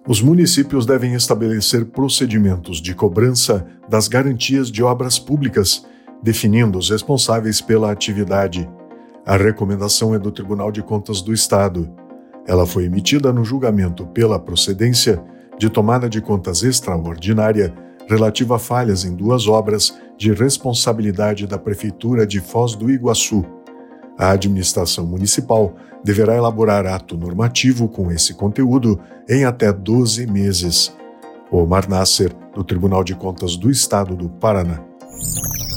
Os municípios devem estabelecer procedimentos de cobrança das garantias de obras públicas, definindo os responsáveis pela atividade. A recomendação é do Tribunal de Contas do Estado. Ela foi emitida no julgamento pela procedência de tomada de contas extraordinária relativa a falhas em 2 obras de responsabilidade da Prefeitura de Foz do Iguaçu. A administração municipal deverá elaborar ato normativo com esse conteúdo em até 12 meses. Omar Nasser, do Tribunal de Contas do Estado do Paraná.